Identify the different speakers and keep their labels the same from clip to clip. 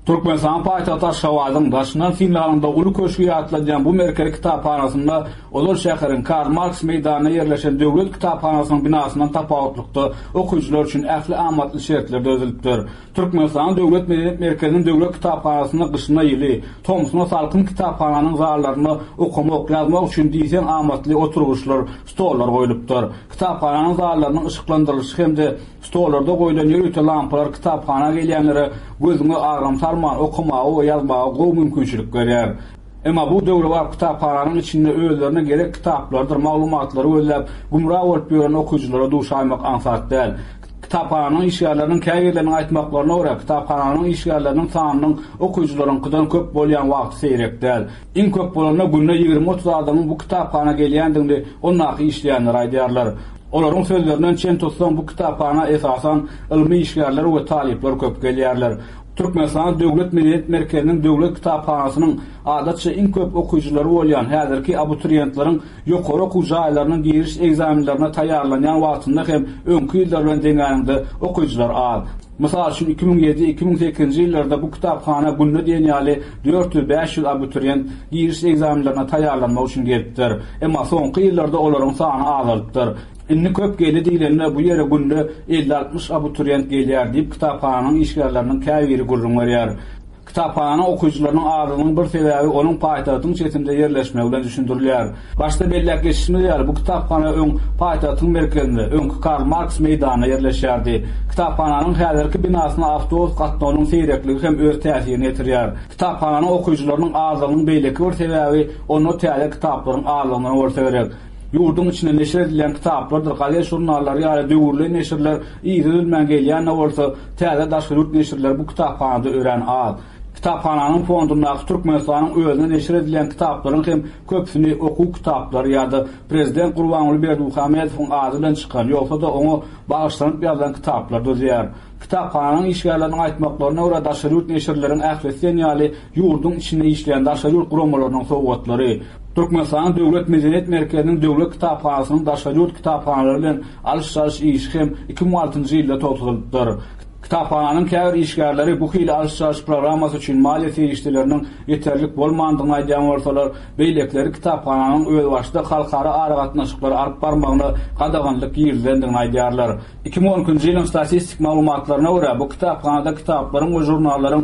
Speaker 1: Türkmenistan paýtagty Aşgabatyň daşynan finalynda uly köşkü atlanan bu merkezi kitaphanasynda Ozor şäheriniň Karl Marx meýdanyna ýerleşen döwlet kitaphanasynyň binasynyň tapawatlykda okuwçylar üçin ähli amatly şertler dözülipdir. Türkmenistan döwlet medeniyet merkeziniň döwlet kitaphanasyna gyşyna ýyly Tomsuna salkyn kitaphanynyň zarlaryny okumak, ýazmak üçin diýsen amatly oturguşlar, stollar goýulypdyr. Kitaphanynyň zarlarynyň ışıklandyrylşy hemde stollarda goýulan ýörüte lampalar kitaphana gelýänlere gözüňe aram sarman okumagy we ýazmagy gowy mümkinçilik berýär. Emma bu döwlet kitaphanynyň içinde özlerine gerek kitaplardyr, maglumatlary öýläp gumra bolup ýören okuwçylara duşaymak ansat däl. Kitaphanynyň işgärleriniň käýerlerini aýtmaklaryna görä, kitaphanynyň işgärleriniň sanynyň okuwçylaryňkydan köp bolýan wagty seýrek däl. Iň köp bolana günde 20-30 adamyň bu kitaphana gelýändigini onnaky işleýänler aýdýarlar. Olaryň sözlerinden çen tutsan bu kitaphana esasan ilmi işgärler we talipler köp gelýärler. Türkmenistan döwlet medeniyet merkeziniň döwlet kitaphanasynyň adatça iň köp okuwçylary bolýan häzirki abituriýentlaryň ýokary okuw jaýlarynyň giriş egzaminlerine taýýarlanýan wagtynda hem öňkü ýyllar bilen deňärinde okuwçylar az. Mysal üçin 2007-2008-nji ýyllarda bu kitaphana günde diýenýäli 400-500 abituriýent giriş egzaminlerine taýýarlanmak üçin gelipdir. Emma soňky ýyllarda olaryň sany azalypdyr. Inni köp geli diýilende bu ýere günde 50-60 abituriýent gelýär diýip kitaphanyň işgärleriniň käbiri gurrun berýär. Kitaphanyň okuwçylarynyň azynyň bir sebäbi onuň paýtagtyň çetinde ýerleşmegi bilen düşündirilýär. Başda belläp geçişmeli bu kitaphana öň paýtagtyň merkezinde, öňkü Karl Marx meýdanyna ýerleşýärdi. Kitaphanyň häzirki binasyna awtobus gatnawynyň seýrekligi hem öz täsirini ýetirýär. Kitaphanyň okuwçylarynyň azynyň beýleki bir sebäbi onu täze kitaplaryň azynyny görseberek. Yurdun içinde neşir edilen kitaplardır, gazet jurnalları ýa-da döwürli neşirler ýyzylman gelýän bolsa, täze daşky ýurt neşirler bu kitaphanada ören az. Kitaphanyň fondundaky Türkmenistanyň özüne neşir edilen kitaplaryň hem köpsini okuw kitaplary ýa-da prezident Gurbanuly Berdimuhamedowyň azy bilen çykan ýoksa da oňa bagyşlanyp ýazılan kitaplar dözýär. Kitaphanyň işgärlerini aýtmaklaryna görä daşky ýurt neşirleriň ähli ýaly yurdun içinde işleýän daşky ýurt guramalarynyň sowatlary Türkmenistan döwlet medeniyet merkeziniň döwlet kitaphanasynyň daşky ýurt kitaphanalary bilen alış-salyş işi hem 2006-njy ýylda topladypdyr. Kitaphanyň käbir işgärleri bu hyly alış-salyş programmasy üçin maliýe serişleriniň ýeterlik bolmandygyny aýdýan bolsalar, beýlekleri kitaphanyň öz başda halkara aragatnaşyklary alyp barmagyny gadaganlyk ýerlendigini aýdýarlar. 2010-njy ýylyň statistik maglumatlaryna görä bu kitaphanada kitaplaryň we jurnallaryň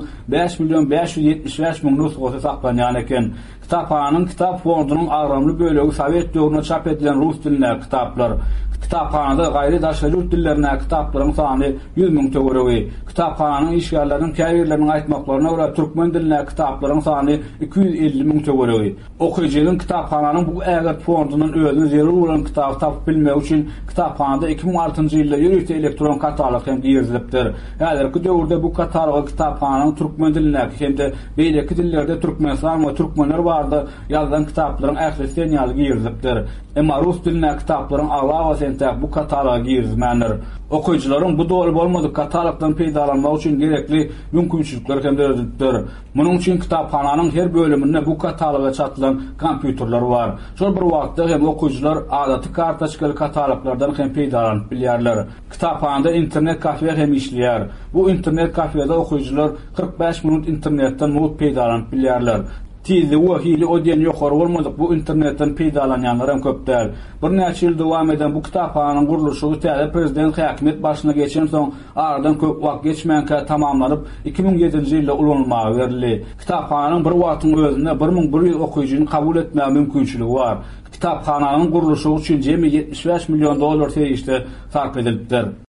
Speaker 1: 5.575.000 nusgasy saklanýan eken. Kitaphanyň kitap fondunyň agramly bölegi Sowet döwründe çap edilen rus dilindäki kitaplar. Kitaphanada gaýry daşky ýurt dillerine kitaplaryň sany 100.000 töweregi. Kitaphanyň işgärleriniň käbirlerini aýtmaklaryna görä türkmen dilindäki kitaplaryň sany 250.000 töweregi. Okuwçylaryň kitaphanyň bu äger fondunun özüne zerur bolan kitap tapyp bilmek üçin kitaphanada 2006-njy ýylda ýürüýte elektron katalog hem girizilipdir. Häzirki döwürde bu katalog kitaphanyň türkmen dilindäki hemde beýleki dillerde Türkmenistan we türkmenler barada ýazılan kitaplaryň ähli ýaly girizilipdir. Emma rus dilindäki kitaplaryň aglawa sentäk bu kataloga girizmändir. Okuwçylaryň bu dogry bolmady katalogdan peýdalanmak üçin gerekli mümkinçilikler hem dözülipdir. Munyň üçin kitaphanyň her bölüminde bu kataloga çatylan kompýuterler bar. Şol bir wagtda hem okuwçylar adaty kartaçkaly kataloglardan hem peýdalanyp bilýärler. Kitaphanada internet kafe hem işleýär. Bu internet kafede okuwçylar 45 minut internetden not peýdalanyp bilýärler. Tizli we hili odyan ýokary bolmady bu internetden peýdalanýanlar hem köp däl. Bir näçe ýyl dowam eden bu kitaphanyň gurulşy täze prezident häkimet başyna geçen soň aradan köp wagt geçmänkä tamamlanyp 2007-nji ýylda ulanmagy berildi. Kitaphanyň bir wagtyň özünde 1100 okuwçyny kabul etmäge mümkinçiligi bar. Kitaphanyň gurulşy üçin jemi $75 milyon serişde sarf edilipdir.